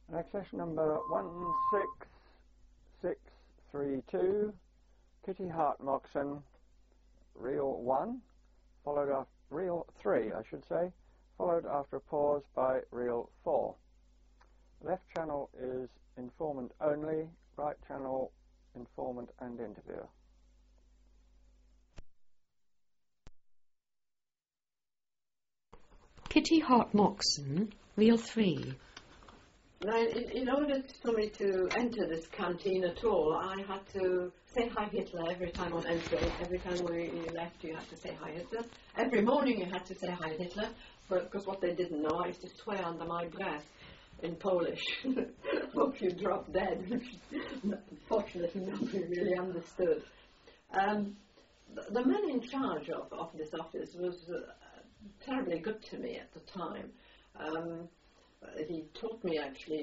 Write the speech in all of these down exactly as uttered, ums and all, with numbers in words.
Access number one six six three two, Kitty Hart Moxon, reel one, followed after reel three, I should say, followed after a pause by reel four. Left channel is informant only, right channel informant and interviewer. Kitty Hart Moxon, reel three. Now, in, in order for me to enter this canteen at all, I had to say hi Hitler every time on entry. Every time we left, you had to say hi Hitler. Every morning you had to say hi Hitler, because what they didn't know, I used to swear under my breath in Polish. Hope you drop dead, which fortunately nobody really understood. Um, the, the man in charge of, of this office was uh, terribly good to me at the time. Um, he taught me actually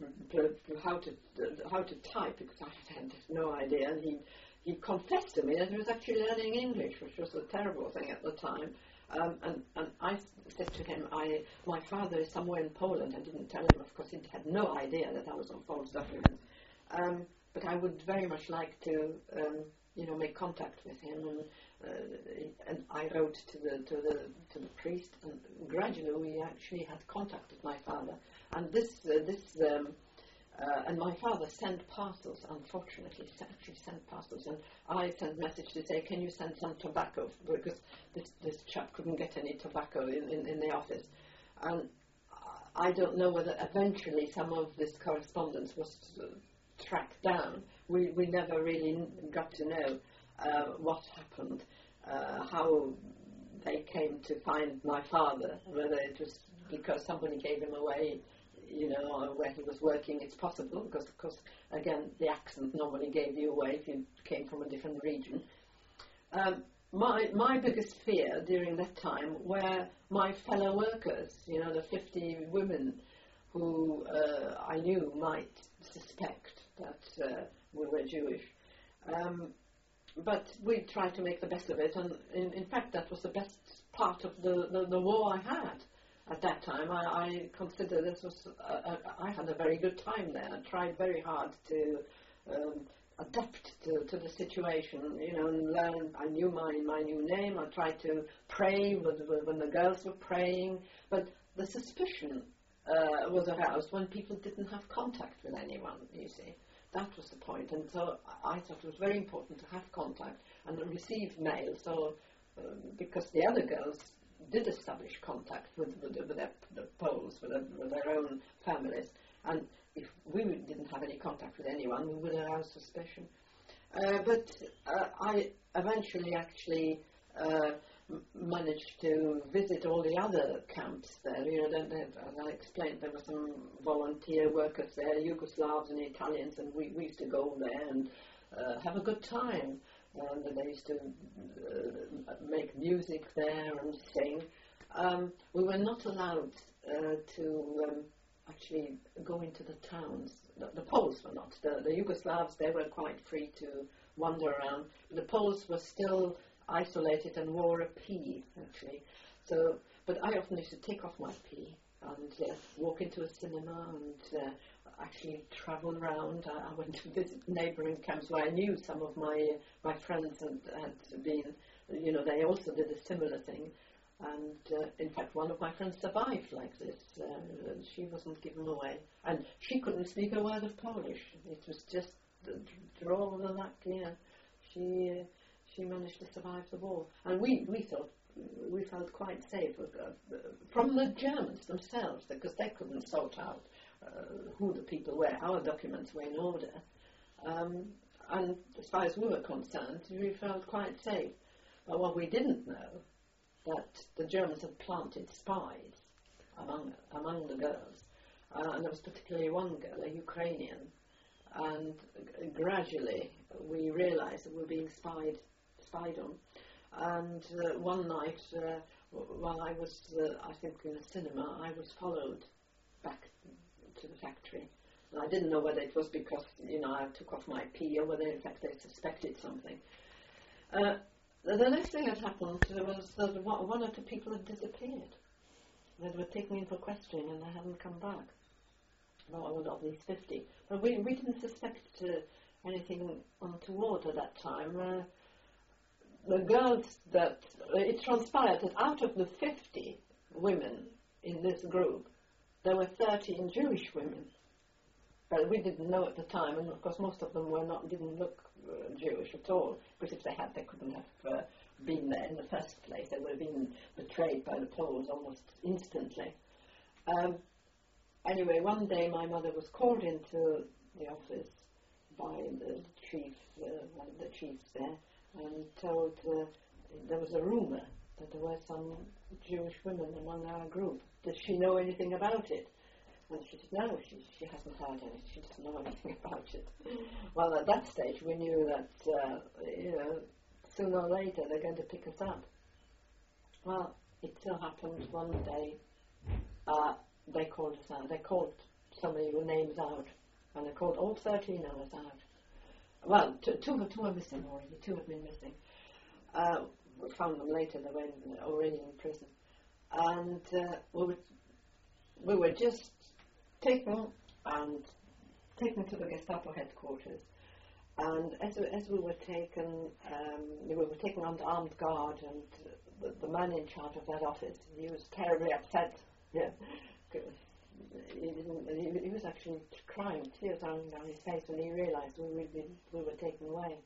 how to how to type, because I had no idea, and he he confessed to me that he was actually learning English, which was a terrible thing at the time. Um, and, and I said to him, I my father is somewhere in Poland. I didn't tell him, of course, he had no idea that I was on false documents. Um, but I would very much like to, um, you know, make contact with him. And, uh, and I wrote to the to the to the priest, and gradually we actually had contact with my father. And this uh, this um, uh, and my father sent parcels. Unfortunately, actually sent parcels, and I sent message to say, can you send some tobacco, because this this chap couldn't get any tobacco in, in, in the office. And I don't know whether eventually some of this correspondence was uh, tracked down. We we never really got to know uh, what happened, uh, how they came to find my father, whether it was because somebody gave him away, you know, or where he was working. It's possible, because of course, again, the accent normally gave you away if you came from a different region. Um, my my biggest fear during that time were my fellow workers, you know, the fifty women who uh, I knew might suspect that uh, we were Jewish. Um, but we tried to make the best of it, and in, in fact that was the best part of the, the, the war I had at that time. I, I consider this was, a, a, I had a very good time there. I tried very hard to um, adapt to, to the situation, you know, and learn. I knew my, my new name. I tried to pray with, with, when the girls were praying, but the suspicion uh, was aroused when people didn't have contact with anyone, you see. That was the point, and so I thought it was very important to have contact and receive mail, so um, because the other girls did establish contact with, with, with their the Poles, with, their, with their own families, and if we didn't have any contact with anyone, we would arouse suspicion. Uh, but uh, I eventually actually uh, m managed to visit all the other camps there. You know, they, they, as I explained, there were some volunteer workers there, Yugoslavs and Italians, and we, we used to go there and uh, have a good time. And they used to uh, make music there and sing. Um, we were not allowed uh, to um, actually go into the towns. The, the Poles were not. The, the Yugoslavs, they were quite free to wander around. The Poles were still isolated and wore a P, actually. So, but I often used to take off my P and uh, walk into a cinema and uh, actually travel around. I, I went to visit neighbouring camps where I knew some of my my friends had, had been, you know, they also did a similar thing. And uh, in fact, one of my friends survived like this. Uh, she wasn't given away. And she couldn't speak a word of Polish. It was just the draw of the luck, you know. She, uh, she managed to survive the war. And we, we thought, we felt quite safe uh, from the Germans themselves, because they couldn't sort out uh, who the people were. Our documents were in order. Um, and as far as we were concerned, we felt quite safe. But what we didn't know, that the Germans had planted spies among, among the girls. Uh, and there was particularly one girl, a Ukrainian. And gradually we realized that we were being spied, spied on. And uh, one night, uh, while I was, uh, I think, in a cinema, I was followed back to the factory. And I didn't know whether it was because, you know, I took off my P or whether, in fact, they suspected something. Uh, the next thing that happened was that one or two people had disappeared. They were taken in for questioning and they hadn't come back. well, at least fifty. But we, we didn't suspect uh, anything untoward at that time. Uh, the girls that, uh, it transpired that out of the fifty women in this group, there were thirteen Jewish women. But we didn't know at the time, and of course most of them were not, didn't look uh, Jewish at all, because if they had, they couldn't have uh, been there in the first place. They would have been betrayed by the Poles almost instantly. Um, anyway, one day my mother was called into the office by the chief, uh, one of the chiefs there, and told uh, there was a rumour that there were some Jewish women among our group. Does she know anything about it? And she said, no, she, she hasn't heard anything. She doesn't know anything about it. Well, at that stage, we knew that, uh, you know, sooner or later they're going to pick us up. Well, it so happened one day, uh, they called us out. They called so many names out, and they called all thirteen of us out. Well, two, two, two were missing already. Two had been missing. Uh, we found them later. They were in, already in prison. And uh, we, were, we were just taken and taken to the Gestapo headquarters. And as, as we were taken, um, we were taken under armed guard, and the, the man in charge of that office, he was terribly upset. Yeah, he didn't. He, he was actually crying, tears running down his face when he realised we would be, we were taken away.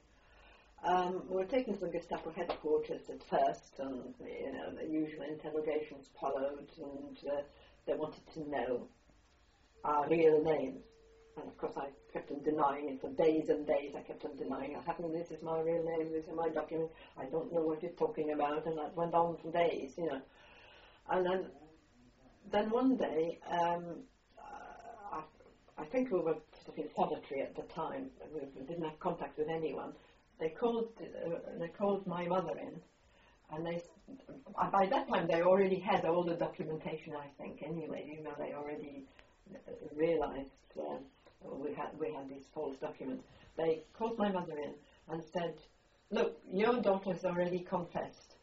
Um, we were taken to the Gestapo headquarters at first, and you know the usual interrogations followed, and uh, they wanted to know our real names. And of course I kept on denying it for days and days. I kept on denying it. Having this is my real name, this is my document, I don't know what you're talking about, and that went on for days, you know. And then then one day, um, uh, I, I think we were sort of in solitary at the time, we, we didn't have contact with anyone. They called, uh, they called my mother in, and they, uh, by that time they already had all the documentation, I think, anyway, you know, they already realised uh, we had we had these false documents. They called my mother in and said, look, your daughter's already confessed.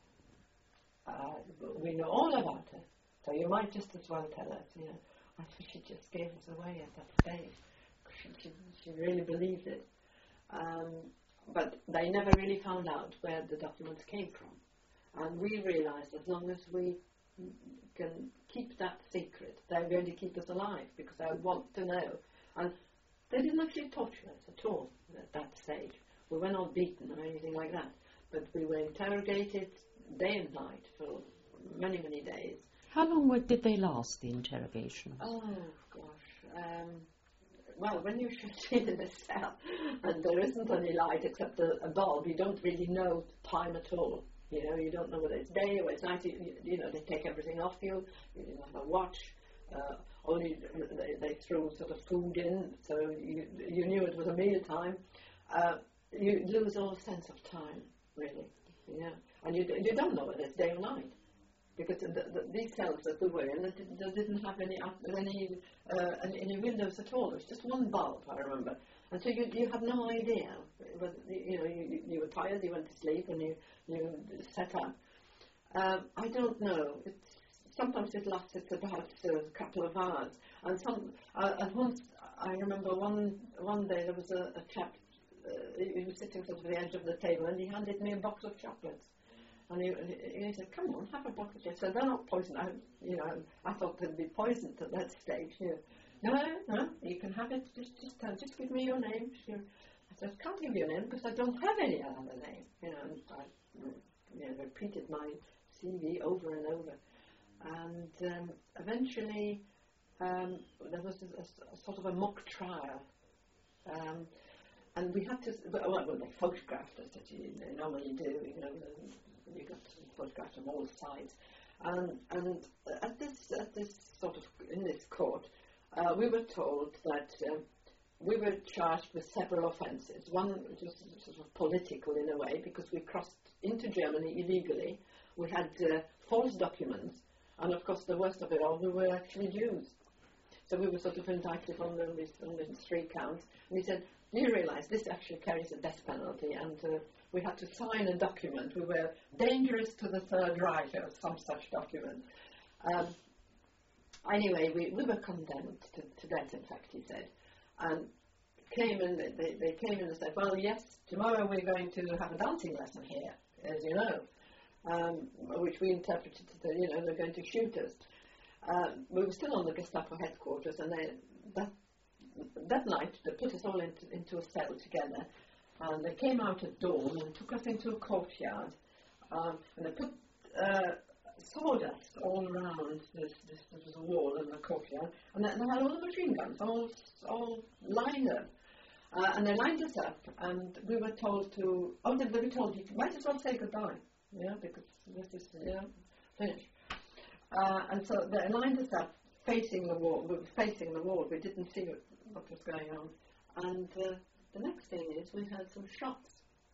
Uh, we know all about her, so you might just as well tell us, you know. I think she just gave us away at that stage. She, she, she really believed it. Um, but they never really found out where the documents came from. And we realised as long as we can keep that secret, they're going to keep us alive, because they want to know. And they didn't actually torture us at all at that stage. We were not beaten or anything like that, but we were interrogated day and night for many, many days. How long were, did they last, the interrogations? Oh, gosh. Um, well, when you're shut in a cell and there isn't any light except a, a bulb, you don't really know time at all. You know, you don't know whether it's day or it's night. You, you, you know, they take everything off you. You didn't have a watch. Uh, only they, they threw sort of food in, so you you knew it was a meal time. Uh, you lose all sense of time, really. Yeah, and you you don't know whether it's day or night, because the, the, these cells that we were in, they, did, they didn't have any any, uh, any any windows at all. It was just one bulb, I remember. And so you you had no idea whether, you know, you, you were tired, you went to sleep, and you, you set up. Um, I don't know. It's, sometimes it lasted about a couple of hours. And some, uh, and once, I remember one one day there was a, a chap, uh, he was sitting sort of at the edge of the table, and he handed me a box of chocolates. And he, he said, come on, have a box of chocolates. So they're not poisoned. I, you know, I thought they'd be poisoned at that stage, you know. No, no, you can have it. Just, just, uh, just give me your name. She, I said, I can't give you a name because I don't have any other name. You know, and I, you know, repeated my C V over and over, and um, eventually um, there was a, a, a sort of a mock trial, um, and we had to. Well, well they photographed us as you they normally do. You know, you got photographs from all sides, and and at this at this sort of in this court. Uh, we were told that uh, we were charged with several offences. One was sort of political in a way, because we crossed into Germany illegally. We had uh, false documents, and of course the worst of it all, we were actually Jews. So we were sort of indicted on these, on these three counts. And he said, do you realise this actually carries a death penalty? And uh, we had to sign a document. We were dangerous to the Third Reich, or some such document. Um, anyway, we, we were condemned to, to death, in fact, he said. And came and they, they came in and said, well, yes, tomorrow we're going to have a dancing lesson here, as you know, um, which we interpreted to, you know, they're going to shoot us. Uh, we were still on the Gestapo headquarters, and they, that, that night they put us all into, into a cell together, and they came out at dawn and took us into a courtyard, um, and they put uh, sawdust all around this, this, there was a wall in the courtyard, and they, they had all the machine guns all, all lined up. Uh, and they lined us up, and we were told to, oh, they were told, you might as well say goodbye, yeah, because this is, yeah, finished. Uh, and so they lined us up, facing the wall, we were facing the wall, we didn't see what, what was going on. And uh, the next thing is, we heard some shots.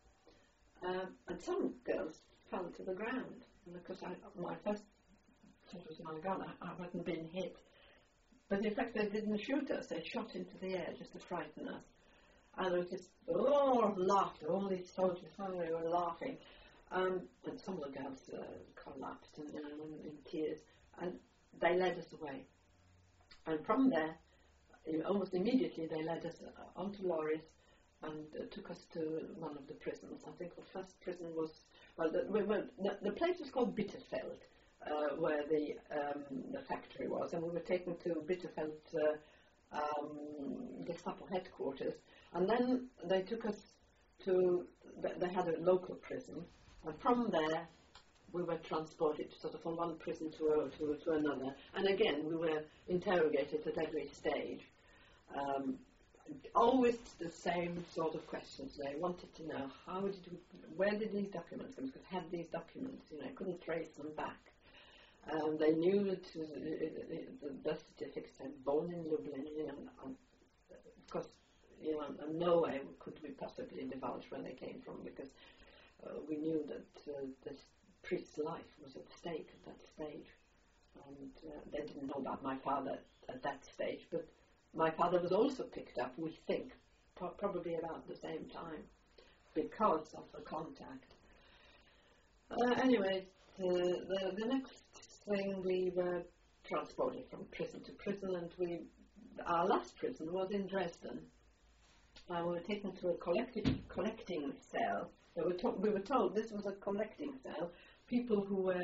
Uh, and some girls fell to the ground, and because I, my first thought was, my God, I, I hadn't been hit. But in fact, they didn't shoot us, they shot into the air just to frighten us. And there was this roar of laughter, all these soldiers, they were laughing. Um, and some of the girls uh, collapsed and, uh, in tears, and they led us away. And from there, almost immediately, they led us uh, onto lorries and uh, took us to one of the prisons. I think the first prison was, well, the, we were, the, the place was called Bitterfeld, uh, where the, um, the factory was, and we were taken to Bitterfeld uh, um, Gestapo headquarters. And then they took us to, they had a local prison, and from there we were transported sort of from one prison to, a, to, to another. And again, we were interrogated at every stage. Um, always the same sort of questions. They wanted to know, how did we, where did these documents come? Because I had these documents, you know, I couldn't trace them back. Um, they knew that uh, the birth certificate said born in Lublin, you know, and, of course, you know, and no way could we possibly divulge where they came from, because uh, we knew that uh, this priest's life was at stake at that stage. And uh, they didn't know about my father at that stage, but my father was also picked up, we think, pro probably about the same time, because of the contact. Uh, anyway, the, the, the next thing, we were transported from prison to prison, and we, our last prison was in Dresden. Uh, we were taken to a collecting cell. We were, we were told this was a collecting cell. People who were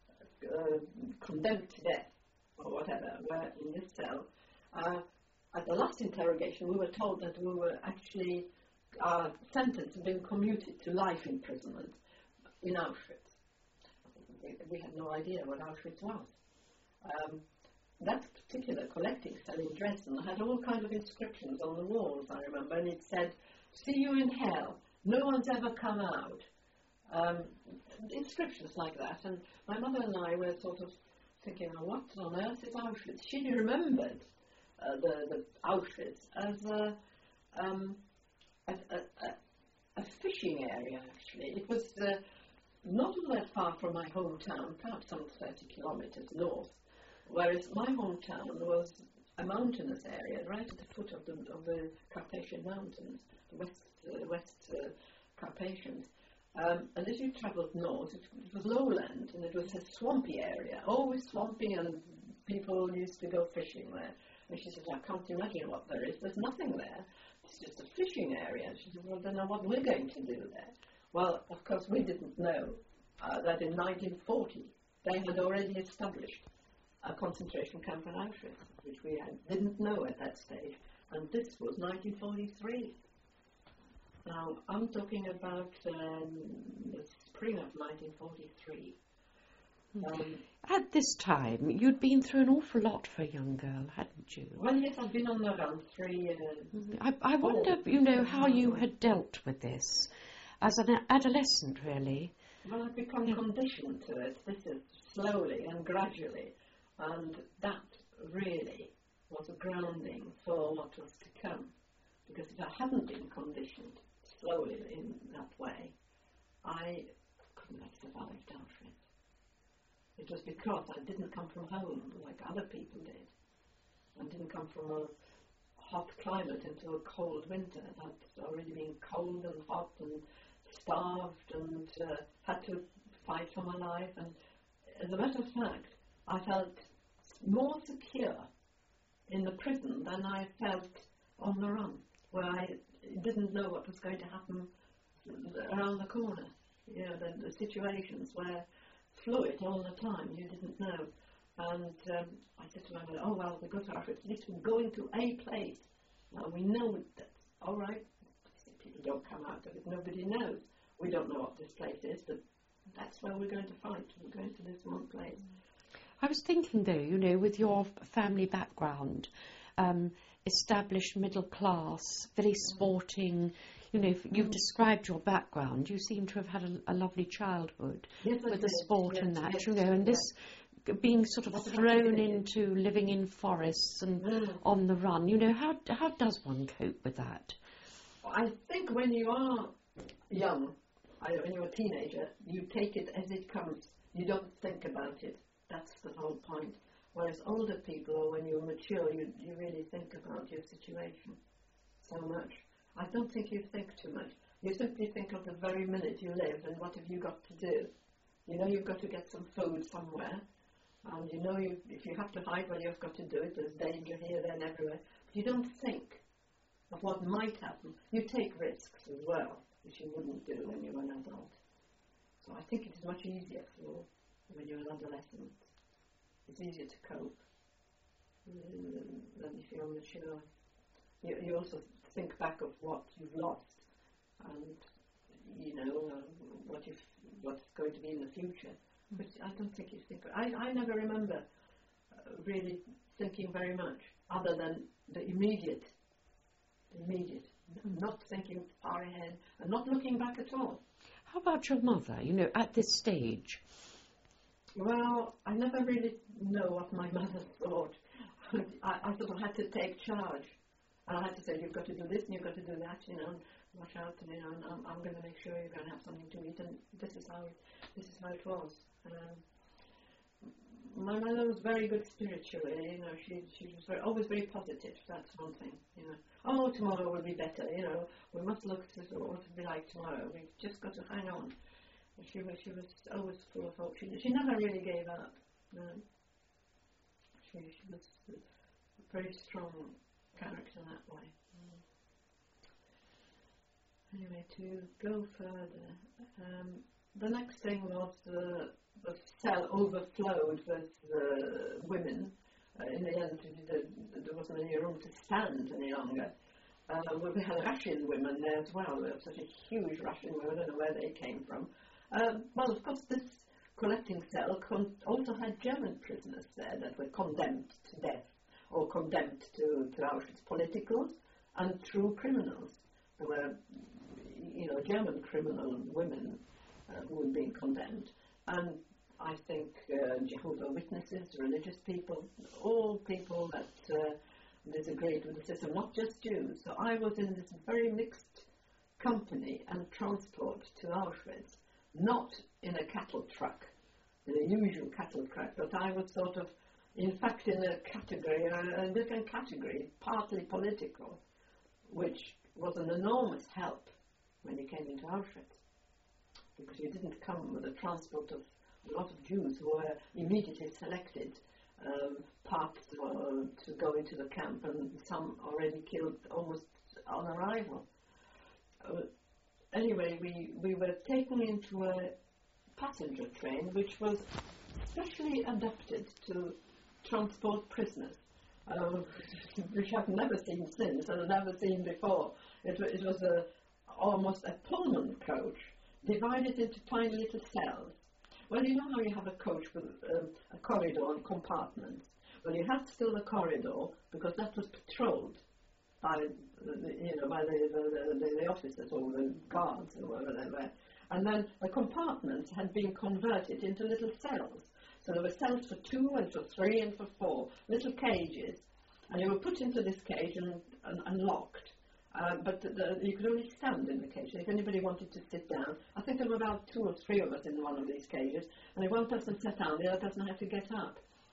uh, condemned to death or whatever were in this cell. Uh, at the last interrogation, we were told that we were actually, our sentence had been commuted to life imprisonment in Auschwitz. We, we had no idea what Auschwitz was. Um, That particular collecting cell in Dresden had all kinds of inscriptions on the walls, I remember, and it said, "See you in hell, no one's ever come out." Um, inscriptions like that, and my mother and I were sort of thinking, oh, what on earth is Auschwitz? She remembered uh, the, the Auschwitz as a, um, a, a, a, a fishing area, actually. It was uh, not all that far from my hometown, perhaps some thirty kilometers north. Whereas my hometown was a mountainous area right at the foot of the, of the Carpathian Mountains, the West, uh, West uh, Carpathians. Um, and as you travelled north, it, it was lowland, and it was a swampy area, always swampy, and people used to go fishing there. And she said, I can't imagine what there is. There's nothing there. It's just a fishing area. And she said, well, I don't know what we're going to do there. Well, of course, we didn't know uh, that in nineteen forty they had already established a concentration camp in Auschwitz, which we had, didn't know at that stage. And this was nineteen forty-three. Now, I'm talking about um, the spring of nineteen forty-three. Um, At this time, you'd been through an awful lot for a young girl, hadn't you? well, yes, I've been on the run three years. I, I wonder, you know, how you had dealt with this as an adolescent, really. Well, I've become yeah. conditioned to it. This is slowly and gradually. And that really was a grounding for what was to come. Because if I hadn't been conditioned slowly in that way, I couldn't have survived Auschwitz. It was because I didn't come from home like other people did. I didn't come from a hot climate into a cold winter. I'd already been cold and hot and starved and uh, had to fight for my life. And as a matter of fact, I felt more secure in the prison than I felt on the run, where I didn't know what was going to happen around the corner. You know, the, the situations were fluid all the time, you didn't know. And um, I said to my mother, oh, well, we go to Auschwitz, at least we're going to a place. Now, we know that, all right, people don't come out of it, nobody knows. We don't know what this place is, but that's where we're going to fight. We're going to this one place. I was thinking, though, you know, with your family background, um, established middle class, very sporting, you know, you've described your background. You seem to have had a, a lovely childhood yes, with the sport yes, and that, yes, you know, and yes. this being sort of That's thrown into living in forests and Mm. on the run. You know, how how does one cope with that? I think when you are young, I, when you're a teenager, you take it as it comes. You don't think about it. That's the whole point. Whereas older people, or when you're mature, you, you really think about your situation so much. I don't think you think too much. You simply think of the very minute you live and what have you got to do. You know you've got to get some food somewhere, and you know you, if you have to hide, well, you've got to do it. There's danger here, there, and everywhere. But you don't think of what might happen. You take risks as well, which you wouldn't do when you were an adult. So I think it is much easier for when you're an adolescent. It's easier to cope than if you're mature. You, you also think back of what you've lost, and you know uh, what you've, what's going to be in the future. But I don't think you think. I, I never remember uh, really thinking very much, other than the immediate, the immediate, not thinking far ahead and not looking back at all. How about your mother, you know, at this stage? Well, I never really know what my mother thought. I, I sort of had to take charge. And I had to say, you've got to do this and you've got to do that, you know, and watch out, you know, and I'm, I'm going to make sure you're going to have something to eat, and this is how it, this is how it was. Um, my mother was very good spiritually, you know, she, she was very, always very positive, that's one thing, you know. Oh, tomorrow will be better, you know, we must look to what it will be like tomorrow, we've just got to hang on. She was, she was always full of hope. She, she never really gave up. No. She, she was a very strong character that way. Mm. Anyway, to go further, um, the next thing was the, the cell overflowed with uh, women. Uh, in the end, the, the, there wasn't any room to stand any longer. Uh, we had Russian women there as well. There was such a huge Russian women. I don't know where they came from. Um, well, of course, this collecting cell con- also had German prisoners there that were condemned to death or condemned to, to Auschwitz, politicals and true criminals. There were, you know, German criminal women uh, who were being condemned. And I think uh, Jehovah's Witnesses, religious people, all people that uh, disagreed with the system, not just Jews. So I was in this very mixed company and transport to Auschwitz. Not in a cattle truck, in a usual cattle truck, but I was sort of, in fact, in a category, a, a different category, partly political, which was an enormous help when you came into Auschwitz, because you didn't come with a transport of a lot of Jews who were immediately selected, um, parked uh, to go into the camp, and some already killed almost on arrival. Uh, Anyway, we, we were taken into a passenger train which was specially adapted to transport prisoners, uh, which I've never seen since and I've never seen before. It, it was a, almost a Pullman coach divided into tiny little cells. Well, you know how you have a coach with um, a corridor and compartments? Well, you had still a corridor because that was patrolled by the, you know, by the, the, the, the officers or the guards or whatever they were. And then the compartments had been converted into little cells. So there were cells for two and for three and for four, little cages. And you were put into this cage and, and, and locked. Uh, but the, the, you could only stand in the cage. If anybody wanted to sit down, I think there were about two or three of us in one of these cages. And if one person sat down, the other person had to get up.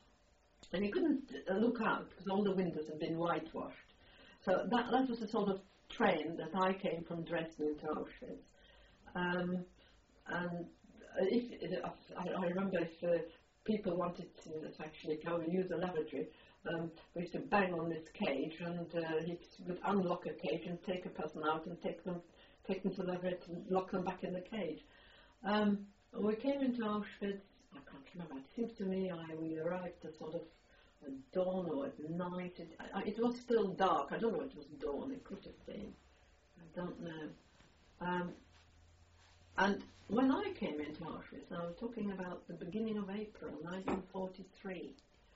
And you couldn't uh, look out because all the windows had been whitewashed. So that, that was the sort of train that I came from Dresden to Auschwitz. Um, and if, if, I, I remember if uh, people wanted to actually go and use the lavatory, um, we used to bang on this cage, and uh, he would unlock a cage and take a person out and take them, take them to the lavatory and lock them back in the cage. Um, we came into Auschwitz. I can't remember. It seems to me I we arrived at sort of at dawn or at night. It, I, it was still dark. I don't know if it was dawn. It could have been. I don't know. Um, and when I came into Auschwitz, I was talking about the beginning of April nineteen forty-three.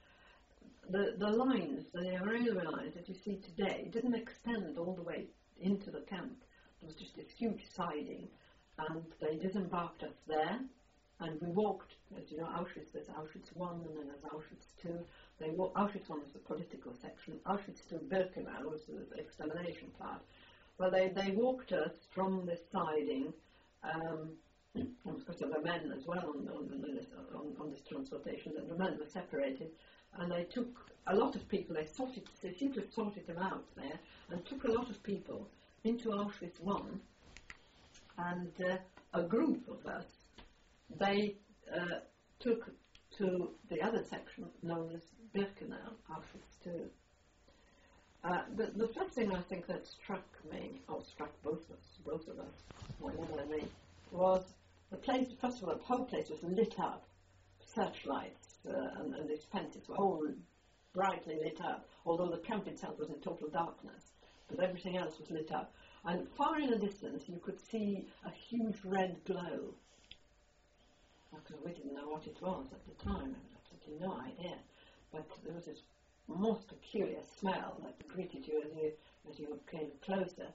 The the lines, the railway lines that you see today, didn't extend all the way into the camp. There was just this huge siding, and they disembarked us there. And we walked, as you know, Auschwitz, there's Auschwitz one, and then there's Auschwitz two. They walk, Auschwitz one was the political section. Auschwitz two, Birkenau, was the extermination part. Well, they, they walked us from the siding, um, and of course there were men as well on, on, on, this, on, on this transportation, and the men were separated. And they took a lot of people, they, sorted, they seemed to have sorted them out there, and took a lot of people into Auschwitz one, and uh, a group of us, they uh, took to the other section known as Birkenau, Auschwitz two. Uh, the, the first thing I think that struck me, or struck both of us, both of us, my mother and me, was the place, first of all, the whole place was lit up, searchlights, uh, and, and these fences were all brightly lit up, although the camp itself was in total darkness, but everything else was lit up. And far in the distance you could see a huge red glow. Because we didn't know what it was at the time, I had absolutely no idea. But there was this most peculiar smell that greeted you as you, as you came closer.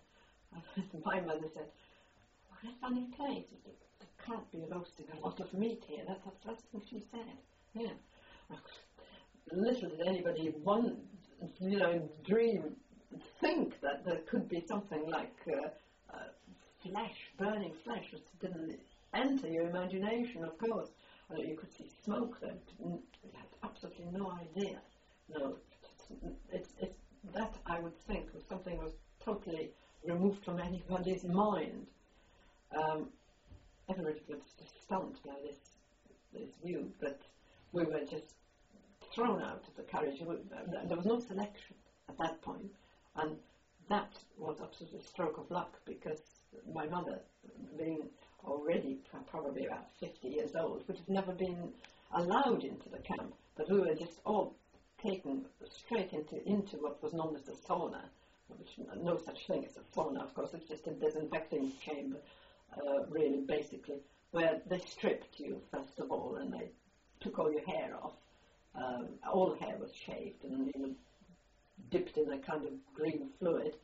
My mother said, "What a funny place. There can't be roasting a lot of meat here." That's the first thing she said. Yeah. Little did anybody want, you know, dream, think that there could be something like uh, uh, flesh, burning flesh, which didn't enter your imagination, of course. Uh, you could see smoke there. You had absolutely no idea. No, it's, it's, that I would think was something was totally removed from anybody's mind. Um, everybody was stunned by this this view, but we were just thrown out of the carriage. There was no selection at that point, and that was absolutely a stroke of luck, because my mother, being already probably about fifty years old, would have never been allowed into the camp, but we were just all taken straight into, into what was known as the sauna, which no such thing as a sauna, of course. It's just a disinfecting chamber, uh, really, basically, where they stripped you, first of all, and they took all your hair off. Um, all the hair was shaved, and you were dipped in a kind of green fluid,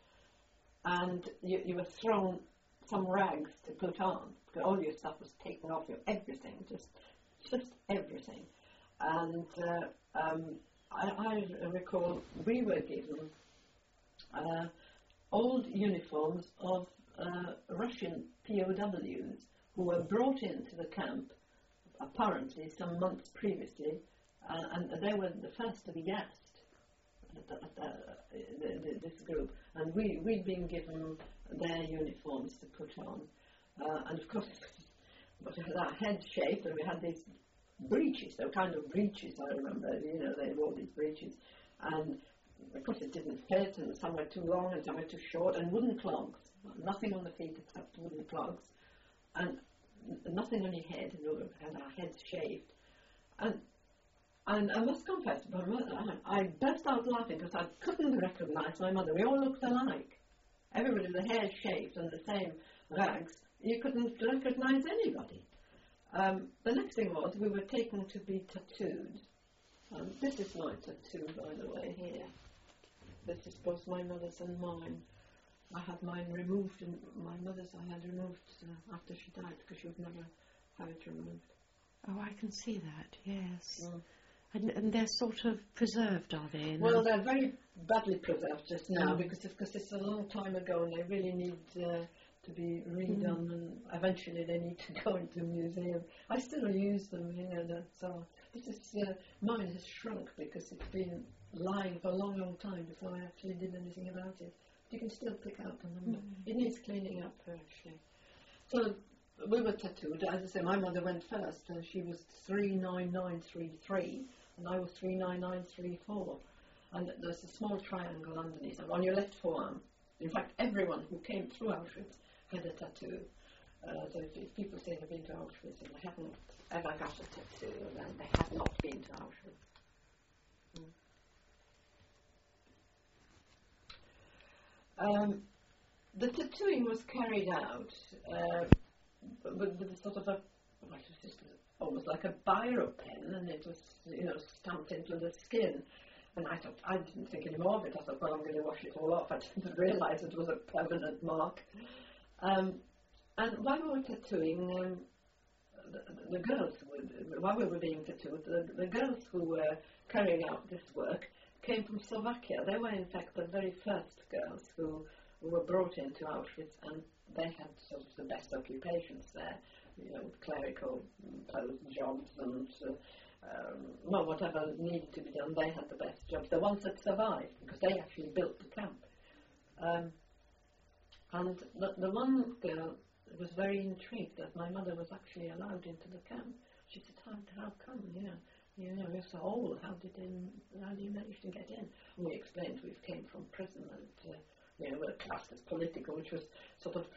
and you, you were thrown some rags to put on, because all your stuff was taken off you, everything, just just everything. And uh, um, I, I recall we were given uh, old uniforms of uh, Russian P O Ws who were brought into the camp, apparently some months previously, uh, and they were the first to be gassed. The, the, the, this group, and we, we'd been given their uniforms to put on, uh, and of course but we had our heads shaved, and we had these breeches, they were kind of breeches, I remember, you know, they wore these breeches, and of course it didn't fit, and some were too long and some were too short, and wooden clogs, nothing on the feet except wooden clogs, and nothing on your head, and we had our heads shaved, and And I must confess, my mother, I, I burst out laughing because I couldn't recognise my mother. We all looked alike. Everybody with the hair shaved and the same rags. You couldn't recognise anybody. Um, the next thing was we were taken to be tattooed. Um, this is my tattoo, by the way, here. This is both my mother's and mine. I had mine removed, and my mother's I had removed uh, after she died, because she would never have it removed. Oh, I can see that, yes. Mm. And, and they're sort of preserved, are they? Well, they're very badly preserved just now, mm. because of course it's a long time ago, and they really need uh, to be redone, mm. and eventually they need to go into a museum. I still use them here. That's all. This is uh, mine has shrunk because it's been lying for a long, long time before I actually did anything about it. You can still pick out the number. Mm. It needs cleaning up, actually. So we were tattooed. As I say, my mother went first, and she was three nine nine three three, and I was three nine nine three four. And there's a small triangle underneath, and on your left forearm. In fact, everyone who came through Auschwitz had a tattoo. Uh, so if, if people say they've been to Auschwitz and they haven't ever got a tattoo, then they have not been to Auschwitz. Mm. Um, the tattooing was carried out uh, with, with a sort of a, well, it was just almost like a biro pen, and it was, you know, stamped into the skin. And I thought, I didn't think any more of it. I thought, well, I'm going to wash it all off. I didn't realise it was a permanent mark. Um, and while we were tattooing, um, the, the girls, would, while we were being tattooed, the, the girls who were carrying out this work came from Slovakia. They were, in fact, the very first girls who, who were brought into Auschwitz, and they had sort of the best occupations there, you know, clerical post jobs and uh, Um, well, whatever needed to be done, they had the best jobs. The ones that survived, because they actually built the camp. Um, and the, the one girl was very intrigued that my mother was actually allowed into the camp. She said, how, how come, you know, you know, you're so old, how did, in, how did you manage to get in? And we explained we came from prison and, uh, you know, were classed as political, which was sort of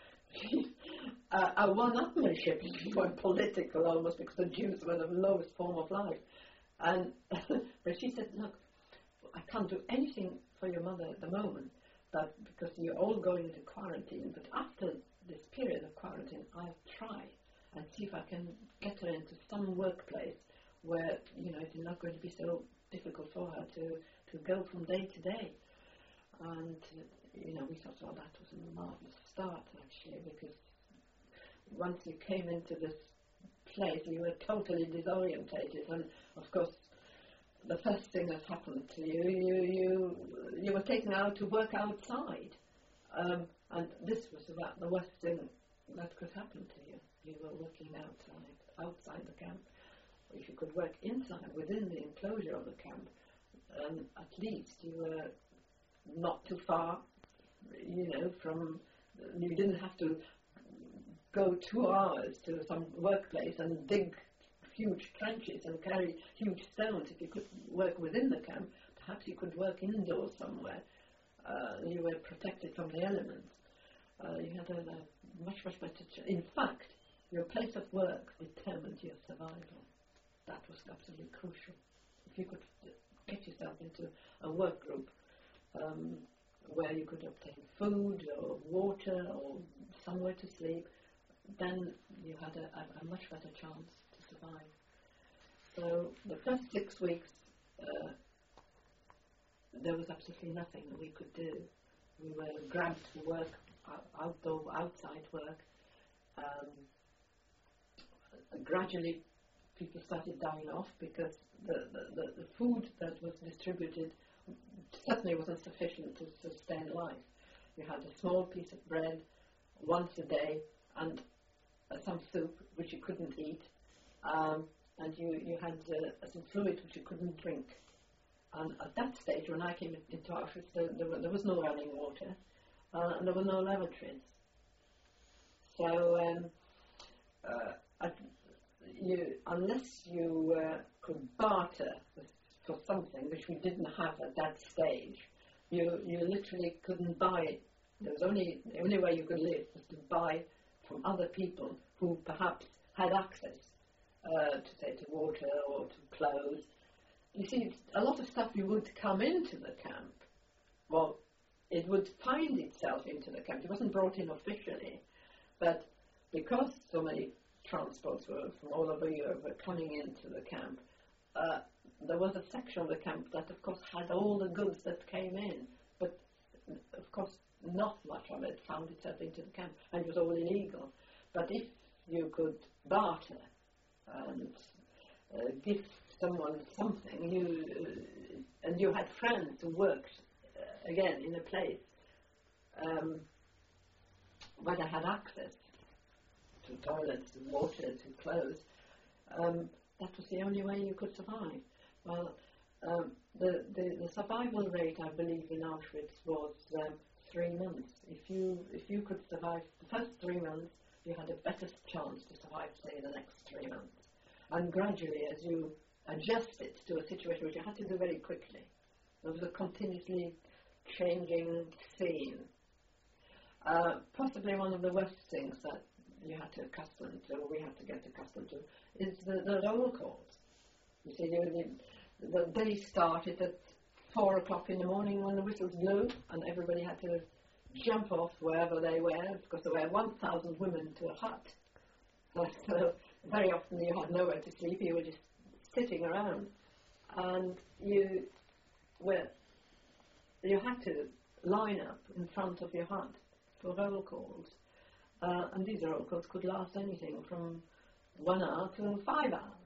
a, a one-upmanship, if you weren't political almost, because the Jews were the lowest form of life. And but she said, look, I can't do anything for your mother at the moment, but because you're all going into quarantine, but after this period of quarantine, I'll try and see if I can get her into some workplace where, you know, it's not going to be so difficult for her to, to go from day to day. And, uh, you know, we thought, well, that was a marvellous start, actually, because once you came into this place, you were totally disorientated. And, of course, the first thing that happened to you, you you, you were taken out to work outside. Um, and this was about the worst thing that could happen to you. You were working outside, outside the camp. If you could work inside, within the enclosure of the camp, um, at least you were not too far, you know, from, you didn't have to go two hours to some workplace and dig huge trenches and carry huge stones. If you could work within the camp, perhaps you could work indoors somewhere. Uh, you were protected from the elements. Uh, you had a, a much, much better ch- in fact, your place of work determined your survival. That was absolutely crucial. If you could get yourself into a work group um, where you could obtain food or water or somewhere to sleep, then you had a, a, a much better chance to survive. So the first six weeks, uh, there was absolutely nothing that we could do. We were grabbed to work, outdoor, outside work. Um, gradually, people started dying off because the, the, the, the food that was distributed certainly wasn't sufficient to sustain life. You had a small piece of bread once a day and uh, some soup which you couldn't eat, um, and you, you had uh, some fluid which you couldn't drink. And at that stage, when I came into Auschwitz, there, there, were, there was no running water, uh, and there were no lavatories. So, um, uh, at, you, unless you uh, could barter for something, which we didn't have at that stage, you you literally couldn't buy. There was only the only way you could live was to buy from other people who perhaps had access uh, to say to water or to clothes. You see, a lot of stuff you would come into the camp. Well, it would find itself into the camp. It wasn't brought in officially, but because so many transports were from all over Europe were coming into the camp, uh, there was a section of the camp that, of course, had all the goods that came in, but, of course, not much of it found itself into the camp, and it was all illegal. But if you could barter and uh, give someone something, you uh, and you had friends who worked, uh, again, in a place um, where they had access to toilets, to water, to clothes, um, that was the only way you could survive. Well, um, the, the, the survival rate, I believe, in Auschwitz was um, three months. If you if you could survive the first three months, you had a better chance to survive, say, the next three months. And gradually, as you adjusted to a situation which you had to do very quickly, there was a continuously changing scene. Uh, possibly one of the worst things that you had to accustom to, or we had to get accustomed to, is the, the roll calls. You see, the, the, the day started at four o'clock in the morning when the whistles blew, and everybody had to jump off wherever they were, because there were one thousand women to a hut. So, so very often you had nowhere to sleep, you were just sitting around. And you were, you had to line up in front of your hut for roll calls. Uh, and these roll calls could last anything from one hour to five hours.